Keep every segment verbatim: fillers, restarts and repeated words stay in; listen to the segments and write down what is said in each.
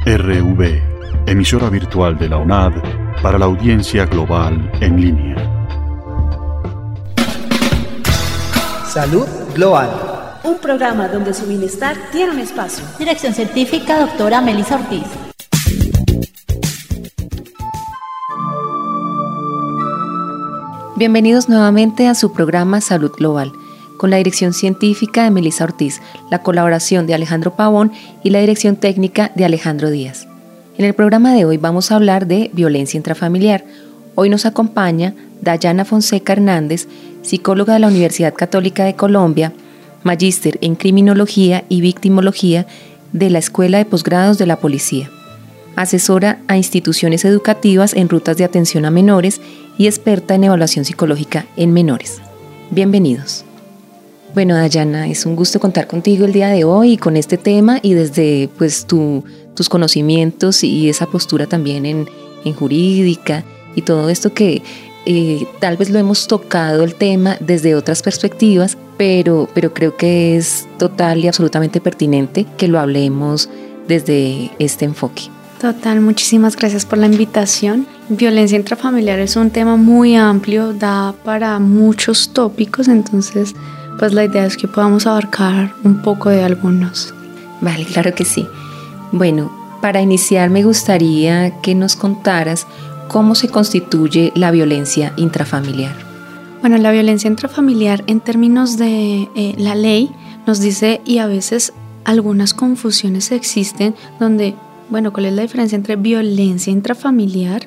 R V, emisora virtual de la U N A D para la audiencia global en línea. Salud Global. Un programa donde su bienestar tiene un espacio. Dirección científica, doctora Melissa Ortiz. Bienvenidos nuevamente a su programa Salud Global, con la dirección científica de Melissa Ortiz, la colaboración de Alejandro Pavón y la dirección técnica de Alejandro Díaz. En el programa de hoy vamos a hablar de violencia intrafamiliar. Hoy nos acompaña Dayana Fonseca Hernández, psicóloga de la Universidad Católica de Colombia, magíster en criminología y victimología de la Escuela de Posgrados de la Policía, asesora a instituciones educativas en rutas de atención a menores y experta en evaluación psicológica en menores. Bienvenidos. Bueno, Dayana, es un gusto contar contigo el día de hoy con este tema y desde pues tu, tus conocimientos y esa postura también en, en jurídica y todo esto que eh, tal vez lo hemos tocado el tema desde otras perspectivas, pero, pero creo que es total y absolutamente pertinente que lo hablemos desde este enfoque. Total, muchísimas gracias por la invitación. Violencia intrafamiliar es un tema muy amplio, da para muchos tópicos, entonces pues la idea es que podamos abarcar un poco de algunos. Vale, claro que sí. Bueno, para iniciar me gustaría que nos contaras cómo se constituye la violencia intrafamiliar. Bueno, la violencia intrafamiliar en términos de eh, la ley nos dice, y a veces algunas confusiones existen, donde, bueno, ¿cuál es la diferencia entre violencia intrafamiliar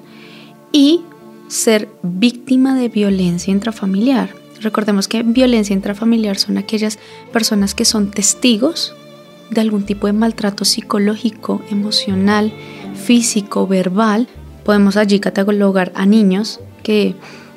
y ser víctima de violencia intrafamiliar? Recordemos que violencia intrafamiliar son aquellas personas que son testigos de algún tipo de maltrato psicológico, emocional, físico, verbal. Podemos allí catalogar a niños que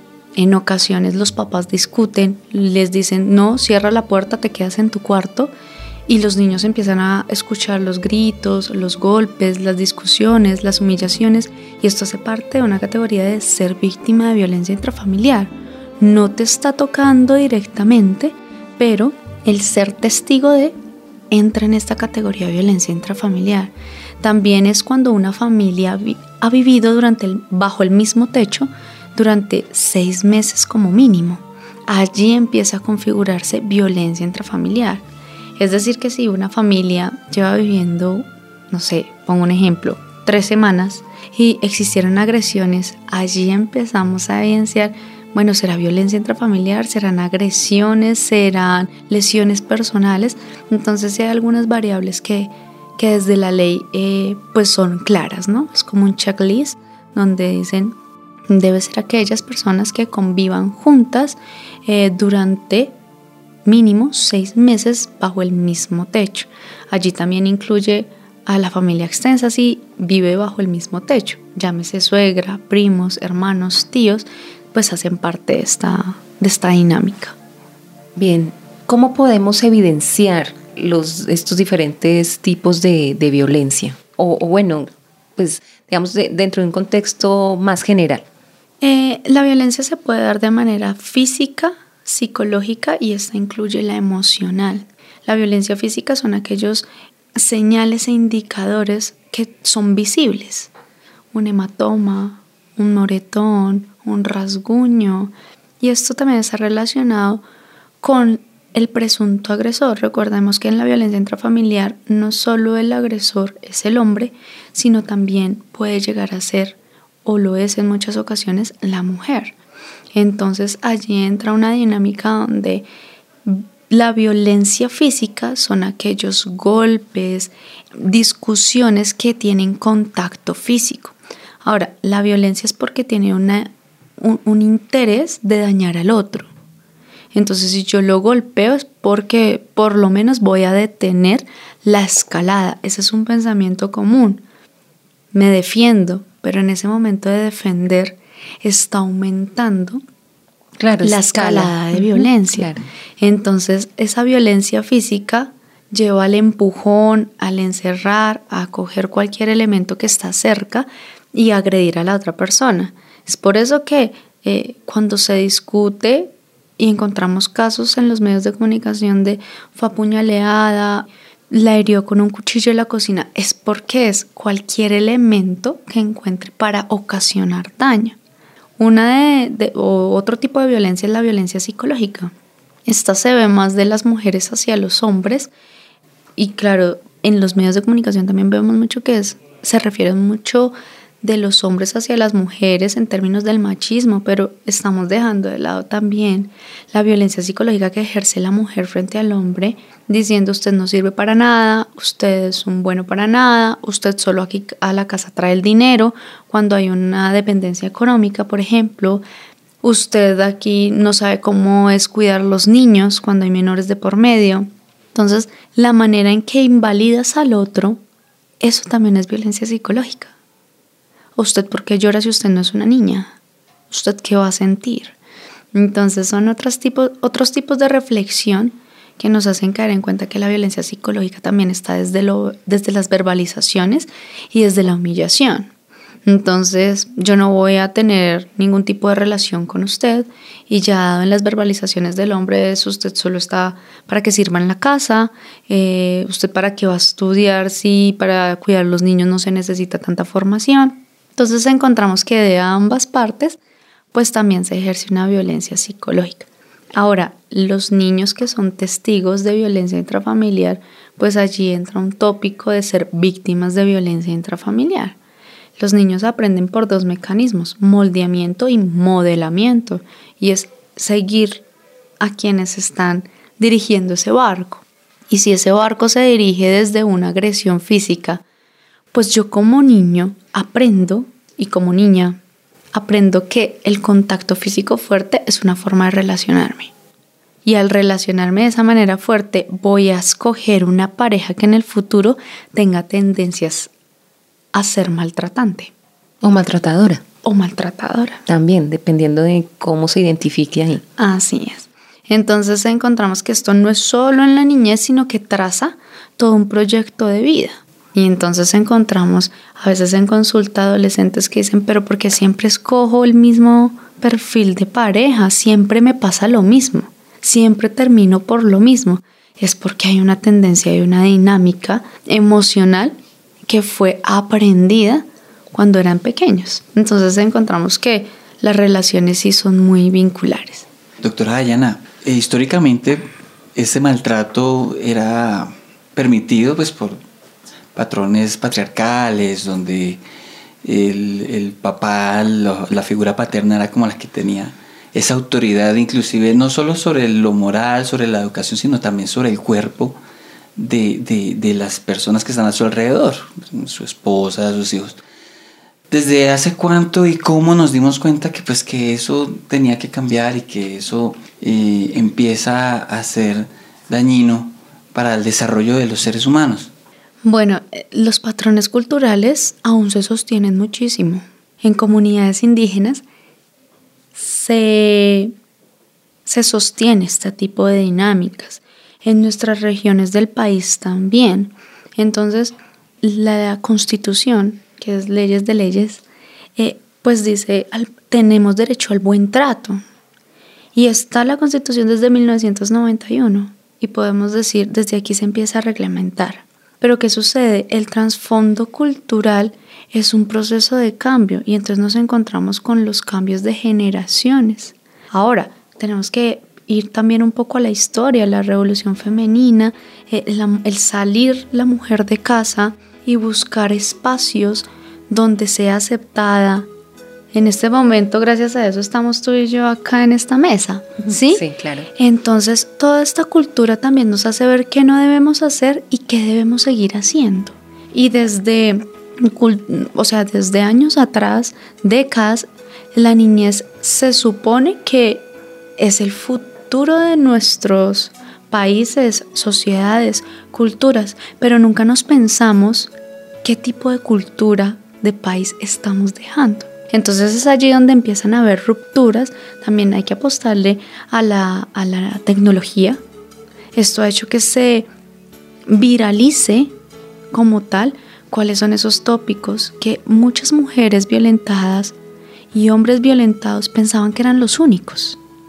en ocasiones los papás discuten, les dicen no, cierra la puerta, te quedas en tu cuarto, y los niños empiezan a escuchar los gritos, los golpes, las discusiones, las humillaciones, y esto hace parte de una categoría de ser víctima de violencia intrafamiliar. No te está tocando directamente, pero el ser testigo de entra en esta categoría de violencia intrafamiliar. También es cuando una familia vi- ha vivido durante el, bajo el mismo techo durante seis meses como mínimo. Allí empieza a configurarse violencia intrafamiliar. Es decir, que si una familia lleva viviendo, no sé, pongo un ejemplo, tres semanas y existieron agresiones, allí empezamos a evidenciar, bueno, ¿será violencia intrafamiliar? ¿Serán agresiones? ¿Serán lesiones personales? Entonces sí hay algunas variables que, que desde la ley eh, pues son claras, ¿no? Es como un checklist donde dicen, debe ser aquellas personas que convivan juntas eh, durante mínimo seis meses bajo el mismo techo. Allí también incluye a la familia extensa si vive bajo el mismo techo, llámese suegra, primos, hermanos, tíos, pues hacen parte de esta, de esta dinámica. Bien, ¿cómo podemos evidenciar los, estos diferentes tipos de, de violencia? O, o bueno, pues digamos de, dentro de un contexto más general. Eh, la violencia se puede dar de manera física, psicológica, y esta incluye la emocional. La violencia física son aquellos señales e indicadores que son visibles. Un hematoma, un moretón, un rasguño, y esto también está relacionado con el presunto agresor. Recordemos que en la violencia intrafamiliar no solo el agresor es el hombre, sino también puede llegar a ser, o lo es en muchas ocasiones, la mujer. Entonces allí entra una dinámica donde la violencia física son aquellos golpes, discusiones que tienen contacto físico. Ahora, la violencia es porque tiene una, un, un interés de dañar al otro. Entonces, si yo lo golpeo es porque por lo menos voy a detener la escalada. Ese es un pensamiento común. Me defiendo, pero en ese momento de defender está aumentando claro, la escalada de violencia. Claro. Entonces, esa violencia física lleva al empujón, al encerrar, a coger cualquier elemento que está cerca y agredir a la otra persona. Es por eso que eh, cuando se discute y encontramos casos en los medios de comunicación de fue apuñaleada, la hirió con un cuchillo en la cocina, es porque es cualquier elemento que encuentre para ocasionar daño. Una de, de o otro tipo de violencia es la violencia psicológica. Esta se ve más de las mujeres hacia los hombres y claro, en los medios de comunicación también vemos mucho que es, se refiere mucho de los hombres hacia las mujeres en términos del machismo, pero estamos dejando de lado también la violencia psicológica que ejerce la mujer frente al hombre, diciendo usted no sirve para nada, usted es un bueno para nada, usted solo aquí a la casa trae el dinero, cuando hay una dependencia económica, por ejemplo, usted aquí no sabe cómo es cuidar los niños cuando hay menores de por medio. Entonces, la manera en que invalidas al otro, eso también es violencia psicológica. ¿Usted por qué llora si usted no es una niña? ¿Usted qué va a sentir? Entonces son otros tipos, otros tipos de reflexión que nos hacen caer en cuenta que la violencia psicológica también está desde, lo, desde las verbalizaciones y desde la humillación. Entonces yo no voy a tener ningún tipo de relación con usted y ya en las verbalizaciones del hombre es usted solo está para que sirva en la casa, eh, usted para qué va a estudiar si para cuidar a los niños no se necesita tanta formación. Entonces encontramos que de ambas partes pues también se ejerce una violencia psicológica. Ahora, los niños que son testigos de violencia intrafamiliar, pues allí entra un tópico de ser víctimas de violencia intrafamiliar. Los niños aprenden por dos mecanismos, moldeamiento y modelamiento, y es seguir a quienes están dirigiendo ese barco. Y si ese barco se dirige desde una agresión física, pues yo como niño aprendo, y como niña aprendo que el contacto físico fuerte es una forma de relacionarme. Y al relacionarme de esa manera fuerte, voy a escoger una pareja que en el futuro tenga tendencias a ser maltratante. O maltratadora. O maltratadora. También, dependiendo de cómo se identifique ahí. Así es. Entonces encontramos que esto no es solo en la niñez, sino que traza todo un proyecto de vida. Y entonces encontramos a veces en consulta adolescentes que dicen, pero ¿por qué siempre escojo el mismo perfil de pareja? Siempre me pasa lo mismo, siempre termino por lo mismo. Es porque hay una tendencia y una dinámica emocional que fue aprendida cuando eran pequeños. Entonces encontramos que las relaciones sí son muy vinculares. Doctora Dayana, eh, históricamente ese maltrato era permitido pues por patrones patriarcales, donde el, el papá, lo, la figura paterna era como la que tenía esa autoridad, inclusive no solo sobre lo moral, sobre la educación, sino también sobre el cuerpo de, de, de las personas que están a su alrededor, su esposa, sus hijos. ¿Desde hace cuánto y cómo nos dimos cuenta que, pues, que eso tenía que cambiar y que eso eh, empieza a ser dañino para el desarrollo de los seres humanos? Bueno, los patrones culturales aún se sostienen muchísimo. En comunidades indígenas se, se sostiene este tipo de dinámicas. En nuestras regiones del país también. Entonces, la Constitución, que es leyes de leyes, eh, pues dice, al, tenemos derecho al buen trato. Y está la Constitución desde mil novecientos noventa y uno. Y podemos decir, desde aquí se empieza a reglamentar. Pero ¿qué sucede? El trasfondo cultural es un proceso de cambio y entonces nos encontramos con los cambios de generaciones. Ahora, tenemos que ir también un poco a la historia, la revolución femenina, eh, la, el salir la mujer de casa y buscar espacios donde sea aceptada. En este momento, gracias a eso, estamos tú y yo acá en esta mesa, ¿sí? Sí, claro. Entonces, toda esta cultura también nos hace ver qué no debemos hacer y qué debemos seguir haciendo. Y desde, o sea, desde años atrás, décadas, la niñez se supone que es el futuro de nuestros países, sociedades, culturas, pero nunca nos pensamos qué tipo de cultura, de país estamos dejando. Entonces es allí donde empiezan a haber rupturas. También hay que apostarle a la, a la tecnología. Esto ha hecho que se viralice como tal cuáles son esos tópicos que muchas mujeres violentadas y hombres violentados pensaban que eran los únicos.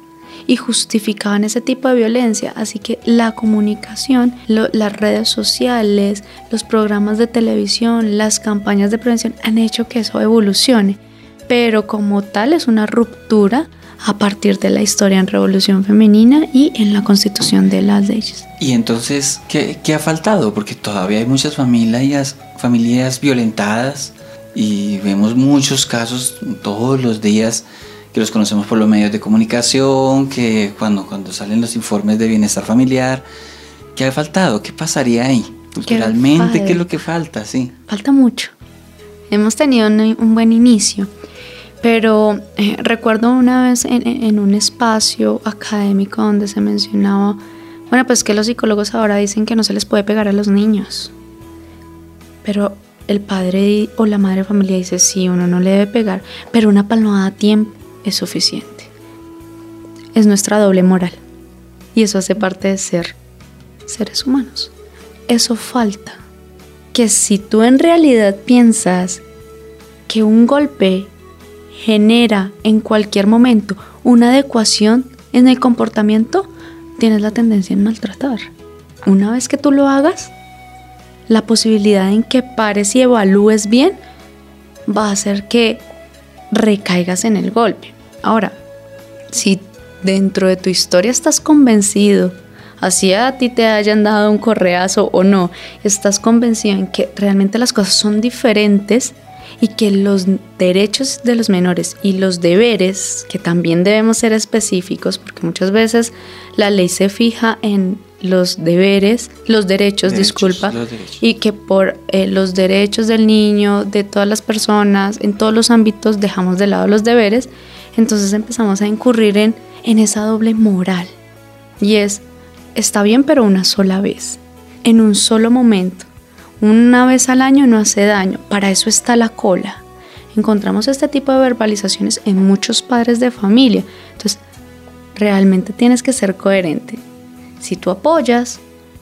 y justificaban ese tipo de violencia. Así que la comunicación, lo, las redes sociales, los programas de televisión, las campañas de prevención han hecho que eso evolucione. Pero como tal es una ruptura a partir de la historia en Revolución Femenina y en la constitución de las leyes. Y entonces, ¿qué, qué ha faltado? Porque todavía hay muchas familias, familias violentadas y vemos muchos casos todos los días que los conocemos por los medios de comunicación, que cuando, cuando salen los informes de bienestar familiar, ¿qué ha faltado? ¿Qué pasaría ahí? Culturalmente, ¿qué, ¿qué es lo que falta? Sí. Falta mucho. Hemos tenido un, un buen inicio. Pero eh, recuerdo una vez en, en un espacio académico donde se mencionaba, bueno, pues que los psicólogos ahora dicen que no se les puede pegar a los niños. Pero el padre o la madre de familia dice, sí, uno no le debe pegar, pero una palmada a tiempo es suficiente. Es nuestra doble moral. Y eso hace parte de ser seres humanos. Eso falta. Que si tú en realidad piensas que un golpe genera en cualquier momento una adecuación en el comportamiento, tienes la tendencia en maltratar. Una vez que tú lo hagas, la posibilidad en que pares y evalúes bien va a hacer que recaigas en el golpe. Ahora, si dentro de tu historia estás convencido, así a ti te hayan dado un correazo o no, estás convencido en que realmente las cosas son diferentes y que los derechos de los menores y los deberes, que también debemos ser específicos, porque muchas veces la ley se fija en los deberes, los derechos, derechos disculpa, los derechos. Y que por eh, los derechos del niño, de todas las personas, en todos los ámbitos dejamos de lado los deberes, entonces empezamos a incurrir en, en esa doble moral. Y es, está bien, pero una sola vez, en un solo momento. Una vez al año no hace daño, para eso está la cola. Encontramos este tipo de verbalizaciones en muchos padres de familia. Entonces, realmente tienes que ser coherente. Si tú apoyas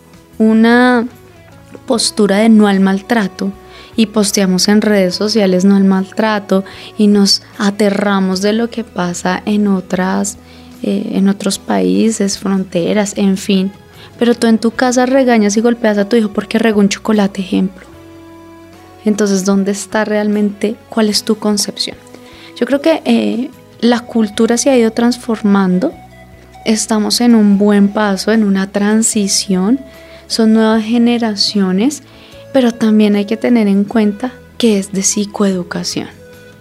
una postura de no al maltrato y posteamos en redes sociales no al maltrato y nos aterramos de lo que pasa en otras, eh, en otros países, fronteras, en fin, pero tú en tu casa regañas y golpeas a tu hijo porque regó un chocolate, ejemplo. Entonces, ¿dónde está realmente? ¿Cuál es tu concepción? Yo creo que eh, la cultura se ha ido transformando. Estamos en un buen paso, en una transición. Son nuevas generaciones, pero también hay que tener en cuenta que es de psicoeducación.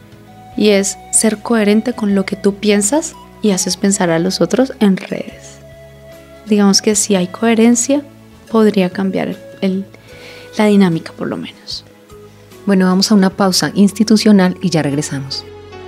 Y es ser coherente con lo que tú piensas y haces pensar a los otros en redes. Digamos que si hay coherencia, podría cambiar el, la dinámica por lo menos. Bueno, vamos a una pausa institucional y ya regresamos.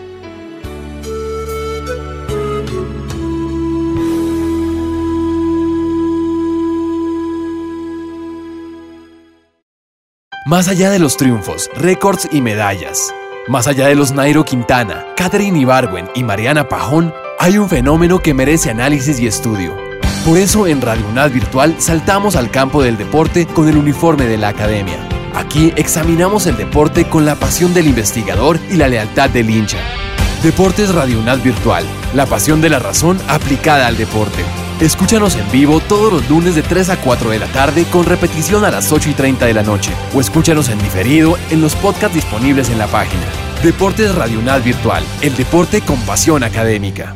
Más allá de los triunfos, récords y medallas, más allá de los Nairo Quintana, Katherine Ibargüen y Mariana Pajón, hay un fenómeno que merece análisis y estudio. Por eso en Radio UNAD Virtual saltamos al campo del deporte con el uniforme de la academia. Aquí examinamos el deporte con la pasión del investigador y la lealtad del hincha. Deportes Radio UNAD Virtual, la pasión de la razón aplicada al deporte. Escúchanos en vivo todos los lunes de tres a cuatro de la tarde con repetición a las ocho y treinta de la noche o escúchanos en diferido en los podcasts disponibles en la página. Deportes Radio UNAD Virtual, el deporte con pasión académica.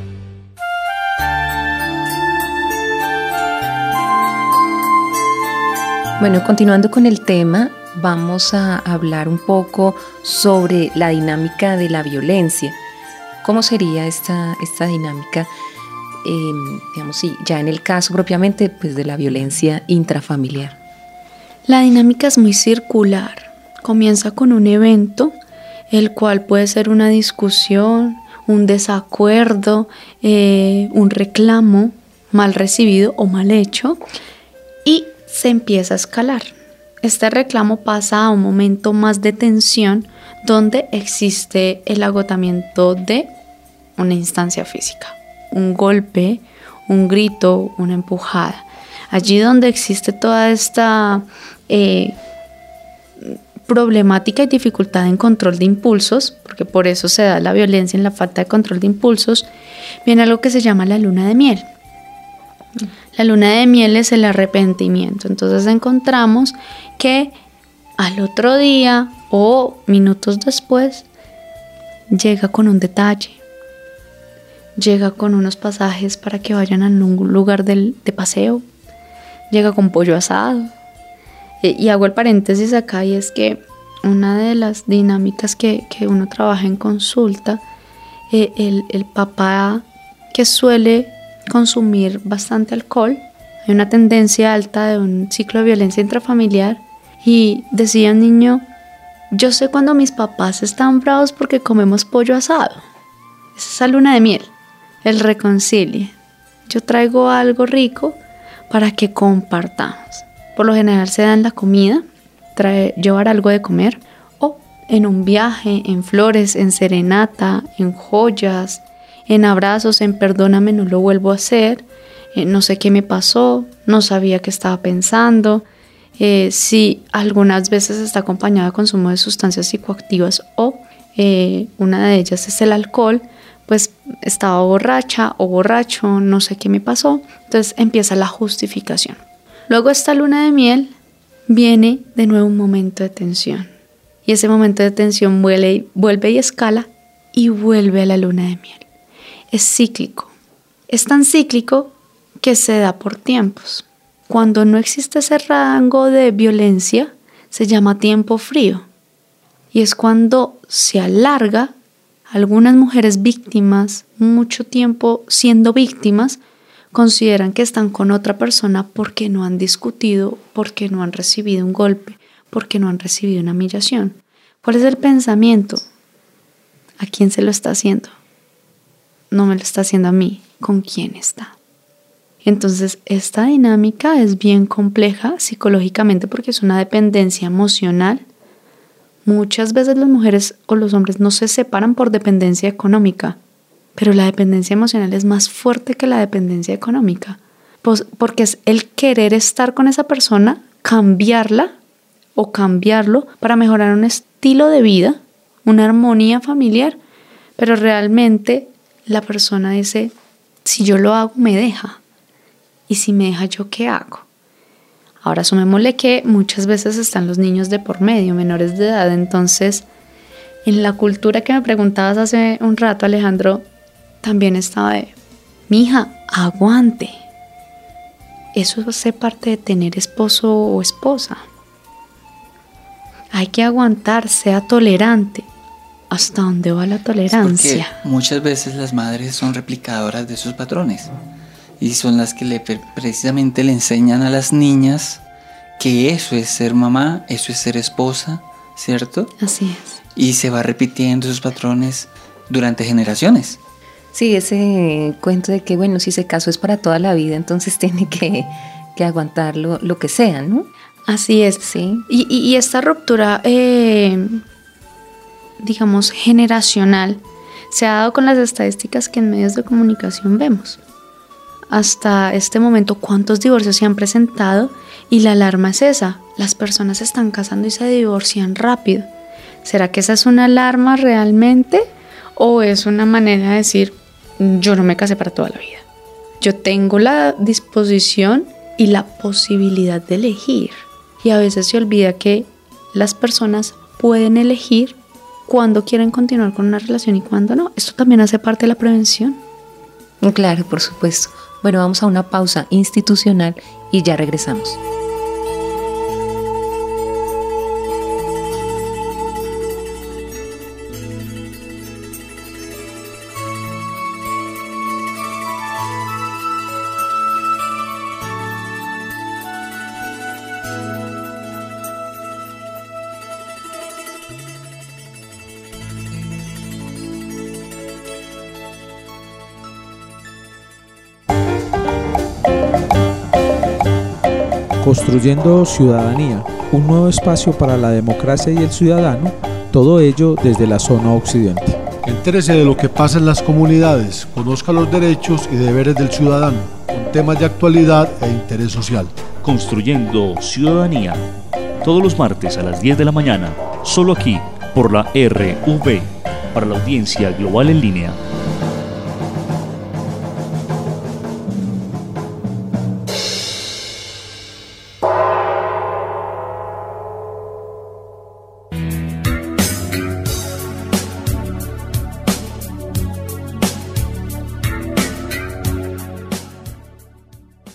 Bueno, continuando con el tema, vamos a hablar un poco sobre la dinámica de la violencia. ¿Cómo sería esta, esta dinámica? Eh, digamos, sí, ya en el caso propiamente pues, de la violencia intrafamiliar. La dinámica es muy circular. Comienza con un evento, el cual puede ser una discusión, un desacuerdo, eh, un reclamo mal recibido o mal hecho, y se empieza a escalar. Este reclamo pasa a un momento más de tensión donde existe el agotamiento de una instancia física, un golpe, un grito, una empujada. Allí donde existe toda esta eh, problemática y dificultad en control de impulsos, porque por eso se da la violencia en la falta de control de impulsos, viene algo que se llama la luna de miel. La luna de miel es el arrepentimiento. Entonces encontramos que al otro día o minutos después llega con un detalle, llega con unos pasajes para que vayan a un lugar del, de paseo, llega con pollo asado. E, y hago el paréntesis acá, y es que una de las dinámicas que, que uno trabaja en consulta, eh, el, el papá que suele consumir bastante alcohol, hay una tendencia alta de un ciclo de violencia intrafamiliar, y decía el niño: yo sé cuando mis papás están bravos porque comemos pollo asado. Esa es la luna de miel, el reconcilie. Yo traigo algo rico para que compartamos. Por lo general se da en la comida, trae, llevar algo de comer, o en un viaje, en flores, en serenata, en joyas, en abrazos, en perdóname, no lo vuelvo a hacer, eh, no sé qué me pasó, no sabía qué estaba pensando. Eh, si algunas veces está acompañado de consumo de sustancias psicoactivas, o eh, una de ellas es el alcohol, pues estaba borracha o borracho, no sé qué me pasó. Entonces empieza la justificación. Luego esta luna de miel viene de nuevo un momento de tensión, y ese momento de tensión vuelve, vuelve y escala y vuelve a la luna de miel. Es cíclico, es tan cíclico que se da por tiempos. Cuando no existe ese rango de violencia, se llama tiempo frío, y es cuando se alarga. Algunas mujeres víctimas, mucho tiempo siendo víctimas, consideran que están con otra persona porque no han discutido, porque no han recibido un golpe, porque no han recibido una humillación. ¿Cuál es el pensamiento? ¿A quién se lo está haciendo? No me lo está haciendo a mí. ¿Con quién está? Entonces, esta dinámica es bien compleja psicológicamente porque es una dependencia emocional. Muchas veces las mujeres o los hombres no se separan por dependencia económica, pero la dependencia emocional es más fuerte que la dependencia económica, pues porque es el querer estar con esa persona, cambiarla o cambiarlo para mejorar un estilo de vida, una armonía familiar, pero realmente la persona dice: si yo lo hago, me deja, y si me deja, ¿yo qué hago? Ahora sumémosle que muchas veces están los niños de por medio, menores de edad. Entonces, en la cultura que me preguntabas hace un rato, Alejandro, también estaba de: mija, aguante. Eso hace parte de tener esposo o esposa. Hay que aguantar, sea tolerante. ¿Hasta dónde va la tolerancia? Es porque muchas veces las madres son replicadoras de esos patrones. Y son las que le, precisamente le enseñan a las niñas que eso es ser mamá, eso es ser esposa, ¿cierto? Así es. Y se va repitiendo esos patrones durante generaciones. Sí, ese cuento de que, bueno, si se casó es para toda la vida, entonces tiene que, que aguantar lo, lo que sea, ¿no? Así es. Sí. Y, y, y esta ruptura, eh, digamos, generacional, se ha dado con las estadísticas que en medios de comunicación vemos. Hasta este momento, ¿cuántos divorcios se han presentado? Y la alarma es esa: las personas se están casando y se divorcian rápido. ¿Será que esa es una alarma realmente? ¿O es una manera de decir: yo no me casé para toda la vida? Yo tengo la disposición y la posibilidad de elegir. Y a veces se olvida que las personas pueden elegir cuándo quieren continuar con una relación y cuándo no. Esto también hace parte de la prevención. Claro, por supuesto. Bueno, vamos a una pausa institucional y ya regresamos. Construyendo Ciudadanía, un nuevo espacio para la democracia y el ciudadano, todo ello desde la zona occidente. Entérese de lo que pasa en las comunidades, conozca los derechos y deberes del ciudadano, con temas de actualidad e interés social. Construyendo Ciudadanía, todos los martes a las diez de la mañana, solo aquí, por la R V, para la audiencia global en línea.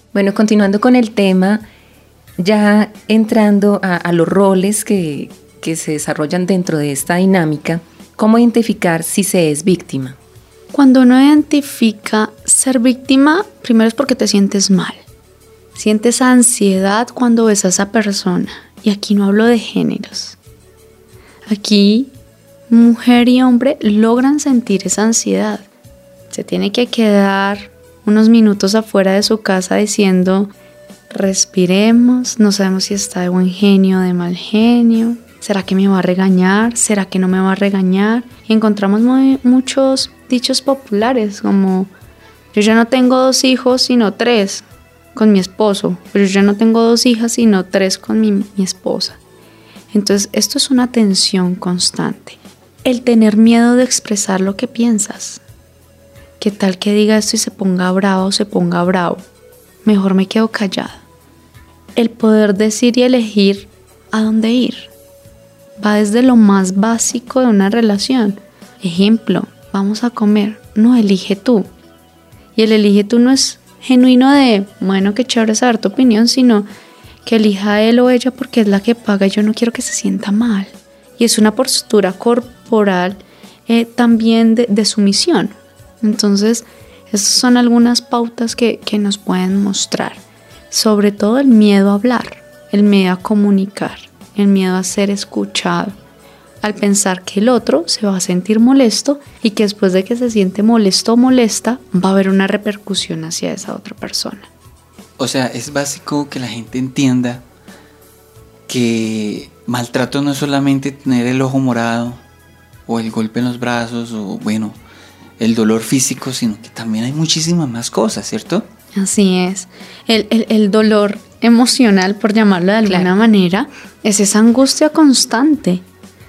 Bueno, continuando con el tema, ya entrando a, a los roles que, que se desarrollan dentro de esta dinámica, ¿cómo identificar si se es víctima? Cuando uno identifica ser víctima, primero es porque te sientes mal. Sientes ansiedad cuando ves a esa persona. Y aquí no hablo de géneros. Aquí mujer y hombre logran sentir esa ansiedad. Se tiene que quedar unos minutos afuera de su casa diciendo, respiremos, no sabemos si está de buen genio o de mal genio. ¿Será que me va a regañar? ¿Será que no me va a regañar? Y encontramos muy, muchos dichos populares como, yo ya no tengo dos hijos sino tres con mi esposo, pero yo ya no tengo dos hijas sino tres con mi, mi esposa. Entonces esto es una tensión constante. El tener miedo de expresar lo que piensas. ¿Qué tal que diga esto y se ponga bravo o se ponga bravo? Mejor me quedo callada. El poder decir y elegir a dónde ir va desde lo más básico de una relación. Ejemplo, vamos a comer. No, elige tú. Y el elige tú no es genuino de, bueno, qué chévere saber tu opinión, sino que elija él o ella porque es la que paga y yo no quiero que se sienta mal. Y es una postura corporal eh, también de, de sumisión. Entonces, estas son algunas pautas que, que nos pueden mostrar. Sobre todo el miedo a hablar, el miedo a comunicar, el miedo a ser escuchado. Al pensar que el otro se va a sentir molesto y que después de que se siente molesto o molesta, va a haber una repercusión hacia esa otra persona. O sea, es básico que la gente entienda que maltrato no es solamente tener el ojo morado o el golpe en los brazos o, bueno, el dolor físico, sino que también hay muchísimas más cosas, ¿cierto? Así es. El, el, el dolor emocional, por llamarlo de alguna claro. manera, es esa angustia constante.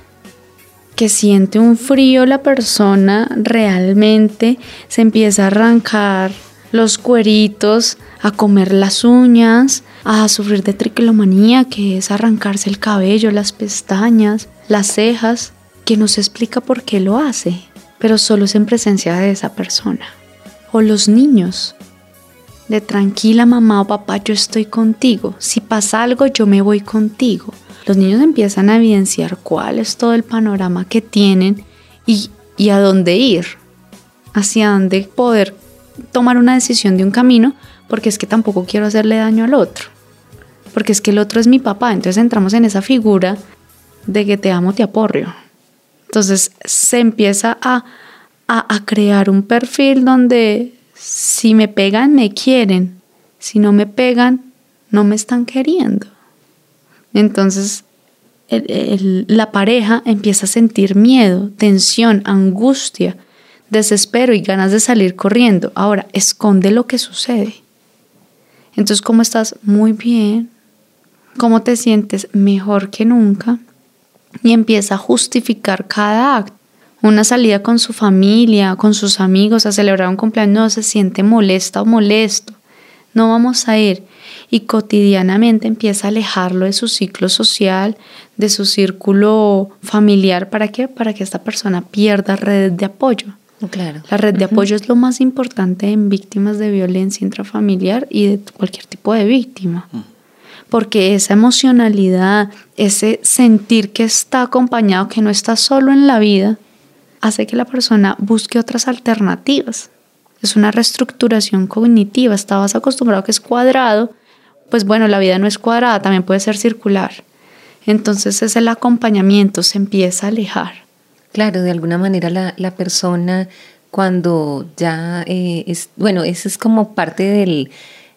Que siente un frío la persona, realmente se empieza a arrancar los cueritos, a comer las uñas, a sufrir de tricomanía, que es arrancarse el cabello, las pestañas, las cejas, que no se explica por qué lo hace, pero solo es en presencia de esa persona. O los niños, de tranquila mamá o papá, yo estoy contigo, si pasa algo yo me voy contigo. Los niños empiezan a evidenciar cuál es todo el panorama que tienen y, y a dónde ir, hacia dónde poder tomar una decisión de un camino, porque es que tampoco quiero hacerle daño al otro, porque es que el otro es mi papá. Entonces entramos en esa figura de que te amo, te aporreo. Entonces se empieza a, a, a crear un perfil donde si me pegan, me quieren, si no me pegan, no me están queriendo. Entonces el, el, la pareja empieza a sentir miedo, tensión, angustia, desespero y ganas de salir corriendo. Ahora, esconde lo que sucede. Entonces, ¿cómo estás? Muy bien. ¿Cómo te sientes? Mejor que nunca. Y empieza a justificar cada acto. Una salida con su familia, con sus amigos, a celebrar un cumpleaños, no se siente molesta o molesto. No vamos a ir. Y cotidianamente empieza a alejarlo de su ciclo social, de su círculo familiar. ¿Para qué? Para que esta persona pierda redes de apoyo. Claro. La red de uh-huh. apoyo es lo más importante en víctimas de violencia intrafamiliar y de cualquier tipo de víctima. Uh-huh. Porque esa emocionalidad, ese sentir que está acompañado, que no está solo en la vida, hace que la persona busque otras alternativas. Es una reestructuración cognitiva. Estabas acostumbrado a que es cuadrado, pues bueno, la vida no es cuadrada, también puede ser circular. Entonces es el acompañamiento, se empieza a alejar. Claro, de alguna manera la, la persona cuando ya eh, es, bueno, eso es como parte del,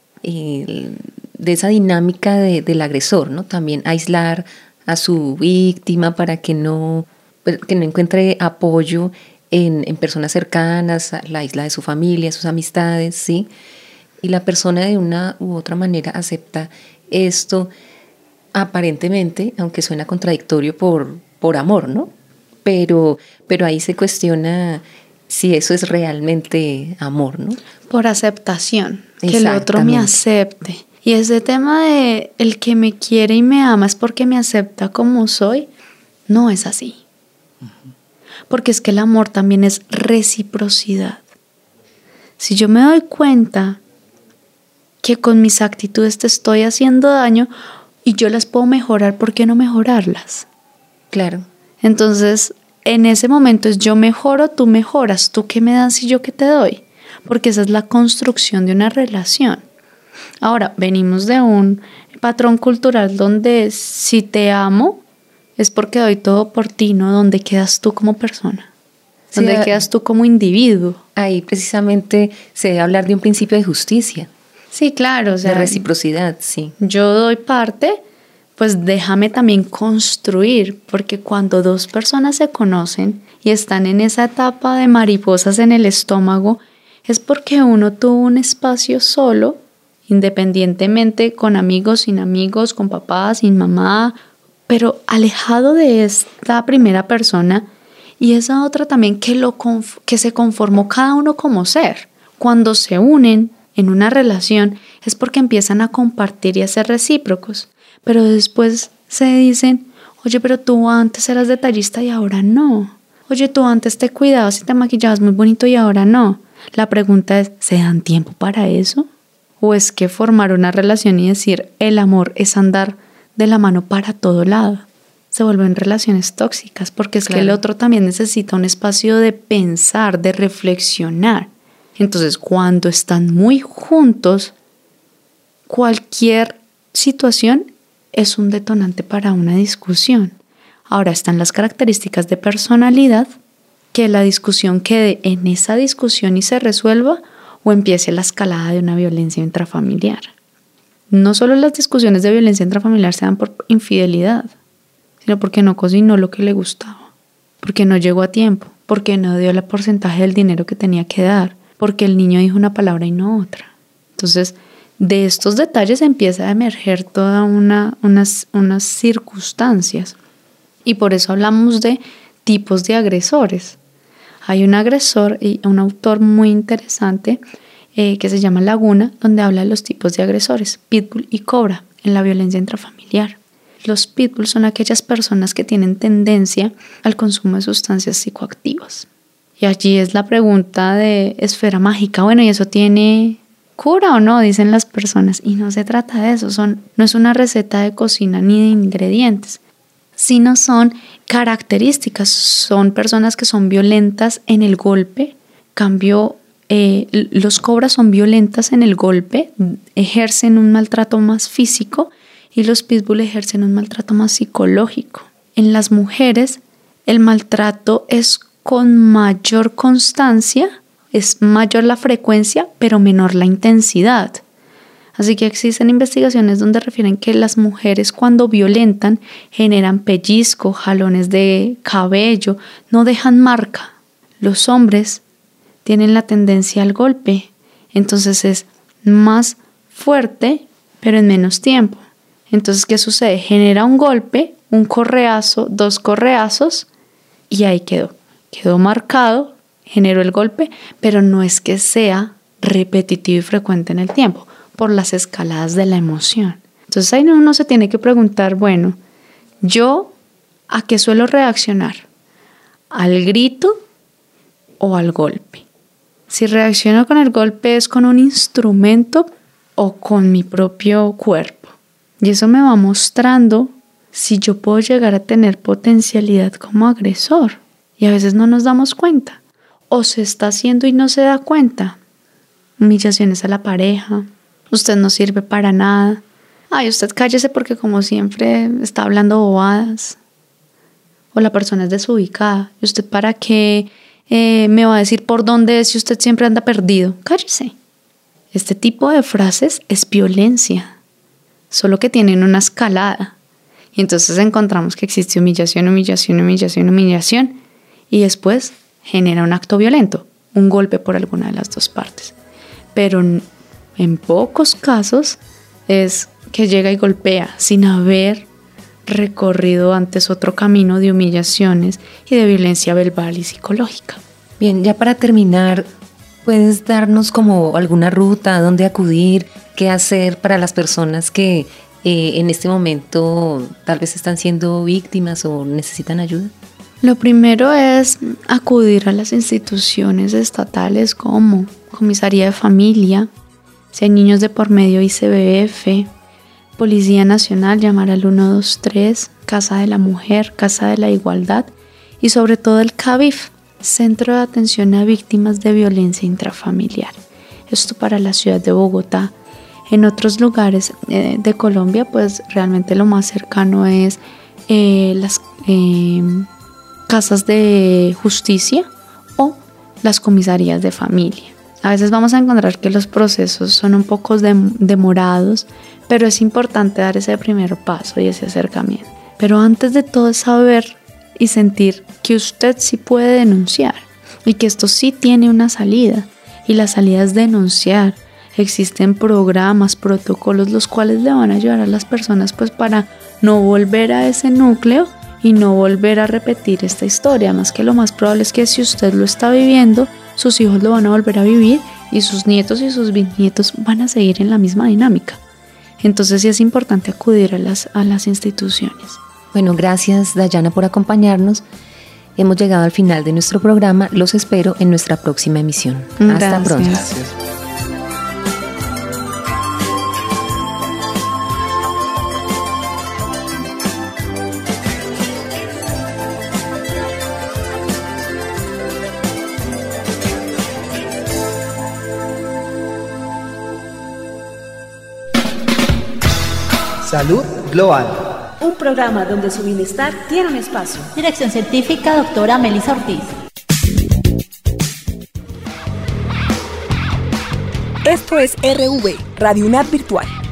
eh, de esa dinámica de, del agresor, ¿no? También aislar a su víctima para que no, que no encuentre apoyo en, en personas cercanas, la isla de su familia, sus amistades, ¿sí? Y la persona de una u otra manera acepta esto aparentemente, aunque suena contradictorio por, por amor, ¿no? Pero, pero ahí se cuestiona si eso es realmente amor, ¿no? Por aceptación, que el otro me acepte. Y ese tema de el que me quiere y me ama es porque me acepta como soy, no es así. Uh-huh. Porque es que el amor también es reciprocidad. Si yo me doy cuenta que con mis actitudes te estoy haciendo daño y yo las puedo mejorar, ¿por qué no mejorarlas? Claro. Entonces, en ese momento es yo mejoro, tú mejoras, tú qué me das y yo qué te doy, porque esa es la construcción de una relación. Ahora, venimos de un patrón cultural donde si te amo es porque doy todo por ti, ¿no? ¿Dónde quedas tú como persona? ¿Dónde sí, quedas tú como individuo? Ahí precisamente se debe hablar de un principio de justicia. Sí, claro. O sea, de reciprocidad, sí. Yo doy parte, pues déjame también construir, porque cuando dos personas se conocen y están en esa etapa de mariposas en el estómago, es porque uno tuvo un espacio solo, independientemente, con amigos, sin amigos, con papá, sin mamá, pero alejado de esta primera persona y esa otra también que, lo conf- que se conformó cada uno como ser. Cuando se unen en una relación es porque empiezan a compartir y a ser recíprocos, pero después se dicen, oye, pero tú antes eras detallista y ahora no. Oye, tú antes te cuidabas y te maquillabas muy bonito y ahora no. La pregunta es, ¿se dan tiempo para eso? ¿O es que formar una relación y decir el amor es andar de la mano para todo lado? Se vuelven relaciones tóxicas porque es claro. que el otro también necesita un espacio de pensar, de reflexionar. Entonces, cuando están muy juntos, cualquier situación es un detonante para una discusión. Ahora están las características de personalidad, que la discusión quede en esa discusión y se resuelva o empiece la escalada de una violencia intrafamiliar. No solo las discusiones de violencia intrafamiliar se dan por infidelidad, sino porque no cocinó lo que le gustaba, porque no llegó a tiempo, porque no dio el porcentaje del dinero que tenía que dar, porque el niño dijo una palabra y no otra. Entonces, de estos detalles empieza a emerger toda una, unas, unas circunstancias. Y por eso hablamos de tipos de agresores. Hay un agresor y un autor muy interesante eh, que se llama Laguna, donde habla de los tipos de agresores, pitbull y cobra, en la violencia intrafamiliar. Los pitbull son aquellas personas que tienen tendencia al consumo de sustancias psicoactivas. Y allí es la pregunta de esfera mágica. Bueno, ¿y eso tiene cura o no? Dicen las personas. Y no se trata de eso. Son, no es una receta de cocina ni de ingredientes, sino son características. Son personas que son violentas en el golpe. Cambio, eh, los cobras son violentas en el golpe, ejercen un maltrato más físico y los pitbull ejercen un maltrato más psicológico. En las mujeres el maltrato es con mayor constancia, es mayor la frecuencia, pero menor la intensidad. Así que existen investigaciones donde refieren que las mujeres cuando violentan generan pellizco, jalones de cabello, no dejan marca. Los hombres tienen la tendencia al golpe, entonces es más fuerte, pero en menos tiempo. Entonces, ¿qué sucede? Genera un golpe, un correazo, dos correazos y ahí quedó. Quedó marcado, generó el golpe, pero no es que sea repetitivo y frecuente en el tiempo, por las escaladas de la emoción. Entonces ahí uno se tiene que preguntar, bueno, ¿yo a qué suelo reaccionar? ¿Al grito o al golpe? Si reacciono con el golpe, ¿es con un instrumento o con mi propio cuerpo? Y eso me va mostrando si yo puedo llegar a tener potencialidad como agresor. Y a veces no nos damos cuenta. O se está haciendo y no se da cuenta. Humillaciones a la pareja. Usted no sirve para nada. Ay, usted cállese porque como siempre está hablando bobadas. O la persona es desubicada. ¿Y usted para qué eh, me va a decir por dónde es si usted siempre anda perdido? Cállese. Este tipo de frases es violencia. Solo que tienen una escalada. Y entonces encontramos que existe humillación, humillación, humillación, humillación. Y después genera un acto violento, un golpe por alguna de las dos partes. Pero en pocos casos es que llega y golpea sin haber recorrido antes otro camino de humillaciones y de violencia verbal y psicológica. Bien, ya para terminar, ¿puedes darnos como alguna ruta a dónde acudir, qué hacer para las personas que eh, en este momento tal vez están siendo víctimas o necesitan ayuda? Lo primero es acudir a las instituciones estatales como Comisaría de Familia, Si hay niños de por medio, I C B F, Policía Nacional, llamar al uno dos tres, Casa de la Mujer, Casa de la Igualdad y sobre todo el C A V I F, Centro de Atención a Víctimas de Violencia Intrafamiliar. Esto para la ciudad de Bogotá. En otros lugares eh, de Colombia, pues realmente lo más cercano es eh, las eh, casas de justicia o las comisarías de familia. A veces vamos a encontrar que los procesos son un poco dem- demorados, pero es importante dar ese primer paso y ese acercamiento. Pero antes de todo es saber y sentir que usted sí puede denunciar y que esto sí tiene una salida, y la salida es denunciar. Existen programas, protocolos los cuales le van a ayudar a las personas pues para no volver a ese núcleo y no volver a repetir esta historia. Más que lo más probable es que si usted lo está viviendo, sus hijos lo van a volver a vivir y sus nietos y sus bisnietos van a seguir en la misma dinámica. Entonces sí es importante acudir a las, a las instituciones. Bueno, gracias Dayana por acompañarnos. Hemos llegado al final de nuestro programa. Los espero en nuestra próxima emisión. Gracias. Hasta pronto. Gracias. Salud Global. Un programa donde su bienestar tiene un espacio. Dirección científica, doctora Melissa Ortiz. Esto es R V, Radio UNAD Virtual.